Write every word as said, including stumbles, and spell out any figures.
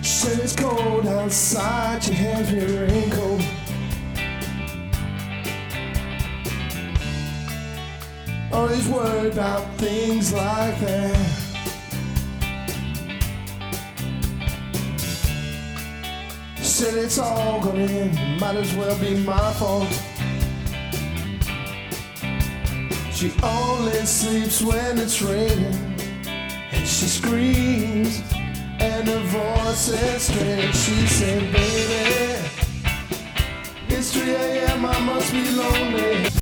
Said it's cold outside, she hands me a raincoat. Always worried about things like that. Said it's all gonna end, might as well be my fault. She only sleeps when it's raining, and she screams, and her voice is strange. She said, baby, it's three a m, I must be lonely.